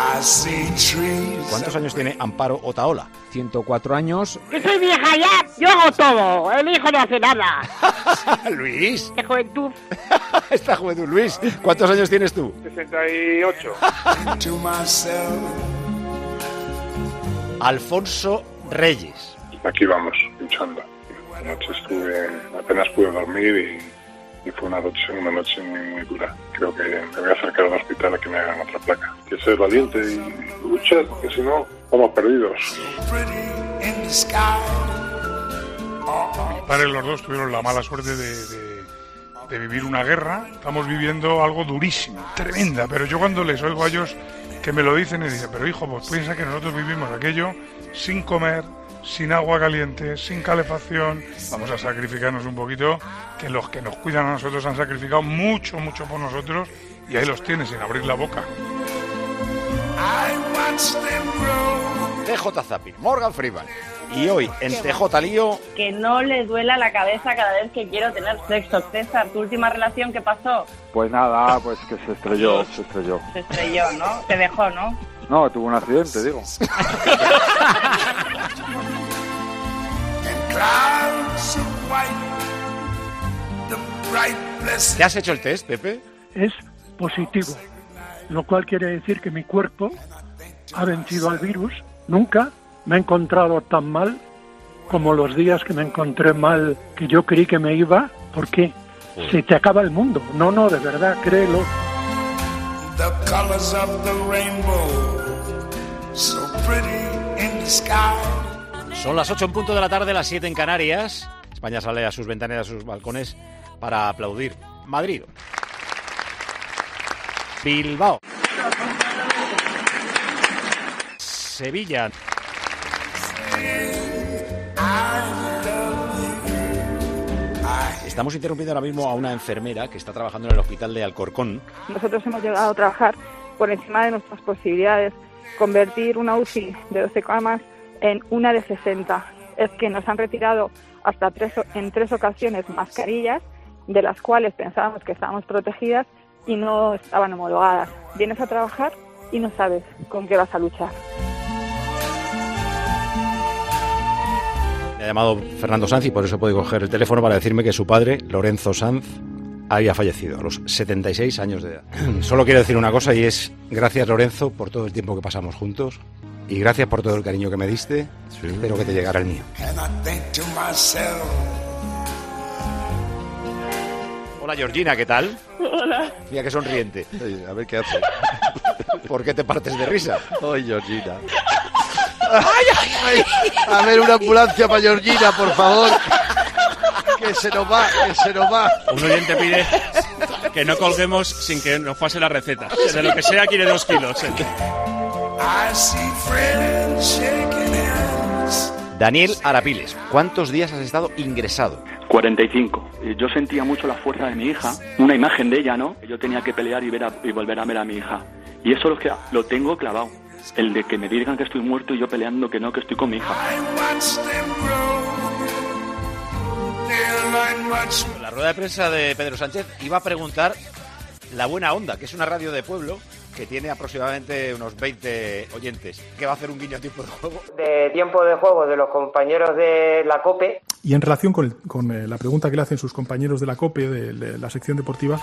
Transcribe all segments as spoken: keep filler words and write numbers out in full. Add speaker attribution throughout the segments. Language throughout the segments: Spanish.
Speaker 1: ¿Cuántos años tiene Amparo Otaola?
Speaker 2: ciento cuatro años.
Speaker 3: ¡Que soy vieja ya! ¡Yo hago todo! El hijo no hace nada.
Speaker 1: Luis.
Speaker 3: ¡Qué juventud!
Speaker 1: Esta juventud, Luis. ¿Cuántos años tienes tú?
Speaker 4: sesenta y ocho.
Speaker 1: Alfonso Reyes.
Speaker 4: Aquí vamos, luchando. Anoche estuve, apenas pude dormir y, y fue una noche, una noche muy, muy dura. Creo que me voy a acercar al hospital a que me hagan otra placa. Hay que ser valiente y luchar, porque si no, vamos perdidos.
Speaker 5: Mis padres los dos tuvieron la mala suerte de, de, de vivir una guerra. Estamos viviendo algo durísimo, tremenda, pero yo cuando les oigo a ellos que me lo dicen y dicen, pero hijo, pues piensa que nosotros vivimos aquello sin comer, sin agua caliente, sin calefacción. Vamos a sacrificarnos un poquito, que los que nos cuidan a nosotros han sacrificado mucho, mucho por nosotros, y ahí los tienes sin abrir la boca.
Speaker 1: T J Zapping, Morgan Freeman. Y hoy en T J Lío...
Speaker 6: Que no le duela la cabeza cada vez que quiero tener sexo. César, ¿tu última relación qué pasó?
Speaker 7: Pues nada, pues que se estrelló, se estrelló.
Speaker 6: Se estrelló, ¿no? Te dejó, ¿no?
Speaker 7: No, tuvo un accidente, digo.
Speaker 1: ¿Te has hecho el test, Pepe?
Speaker 8: Es positivo, lo cual quiere decir que mi cuerpo ha vencido al virus. Nunca me he encontrado tan mal como los días que me encontré mal, que yo creí que me iba. ¿Por qué? Sí. Se te acaba el mundo. No, no, de verdad, créelo. The colors of the rainbow,
Speaker 1: so pretty in the sky. Son las ocho en punto de la tarde, las siete en Canarias. España sale a sus ventanas, a sus balcones para aplaudir. Madrid. Bilbao. Sevilla. Estamos interrumpiendo ahora mismo a una enfermera que está trabajando en el hospital de Alcorcón.
Speaker 9: Nosotros hemos llegado a trabajar por encima de nuestras posibilidades, convertir una U C I de doce camas en una de sesenta. Es que nos han retirado hasta tres, en tres ocasiones mascarillas, de las cuales pensábamos que estábamos protegidas y no estaban homologadas. Vienes a trabajar y no sabes con qué vas a luchar.
Speaker 1: Me ha llamado Fernando Sanz y por eso puedo coger el teléfono para decirme que su padre, Lorenzo Sanz, había fallecido a los setenta y seis años de edad. Solo quiero decir una cosa y es gracias, Lorenzo, por todo el tiempo que pasamos juntos y gracias por todo el cariño que me diste. Sí. Espero que te llegara el mío. Hola, Georgina, ¿qué tal?
Speaker 10: Hola.
Speaker 1: Mira qué sonriente.
Speaker 7: Oye, a ver qué hace.
Speaker 1: ¿Por qué te partes de risa?
Speaker 7: Ay, Georgina. Ay, ay, ay. A ver, una ambulancia para Georgina, por favor. Que se nos va, que se nos va.
Speaker 11: Un oyente pide que no colguemos sin que nos pase la receta. De lo que sea quiere dos kilos. ¿eh?
Speaker 1: Daniel Arapiles, ¿cuántos días has estado ingresado?
Speaker 12: cuarenta y cinco. Yo sentía mucho la fuerza de mi hija, una imagen de ella, ¿no? Yo tenía que pelear y, ver a, y volver a ver a mi hija. Y eso lo, que, lo tengo clavado. El de que me digan que estoy muerto y yo peleando que no, que estoy con mi hija.
Speaker 1: En la rueda de prensa de Pedro Sánchez iba a preguntar La Buena Onda, que es una radio de pueblo que tiene aproximadamente unos veinte oyentes, que va a hacer un guiño a tiempo de juego.
Speaker 13: De tiempo de juego de los compañeros de la COPE.
Speaker 14: Y en relación con, el, con eh, la pregunta que le hacen sus compañeros de la COPE, de, de la sección deportiva...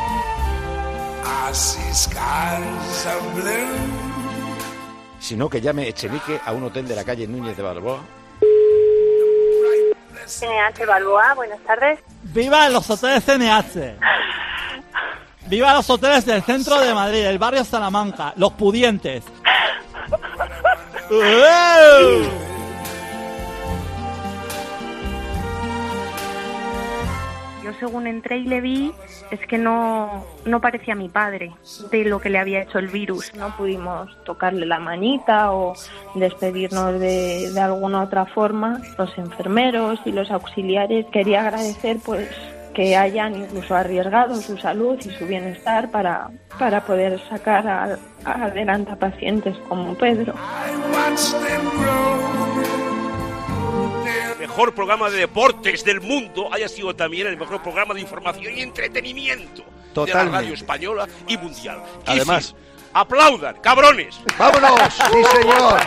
Speaker 1: Sino que llame Echenique a un hotel de la calle Núñez de Balboa.
Speaker 15: C N H Balboa, buenas tardes.
Speaker 16: ¡Viva los hoteles C N H! ¡Viva los hoteles del centro de Madrid, el barrio Salamanca, los pudientes!
Speaker 15: Yo según entré y le vi, es que no, no parecía mi padre, de lo que le había hecho el virus. No pudimos tocarle la manita o despedirnos de, de alguna otra forma. Los enfermeros y los auxiliares, quería agradecer pues que hayan incluso arriesgado su salud y su bienestar para, para poder sacar a, a adelante a pacientes como Pedro.
Speaker 17: El mejor programa de deportes del mundo haya sido también el mejor programa de información y entretenimiento.
Speaker 7: Totalmente.
Speaker 17: De la radio española y mundial.
Speaker 7: Además,
Speaker 17: Aplaudan, cabrones.
Speaker 7: ¡Vámonos! ¡Sí, señor!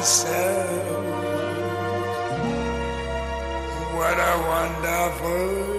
Speaker 2: What a wonderful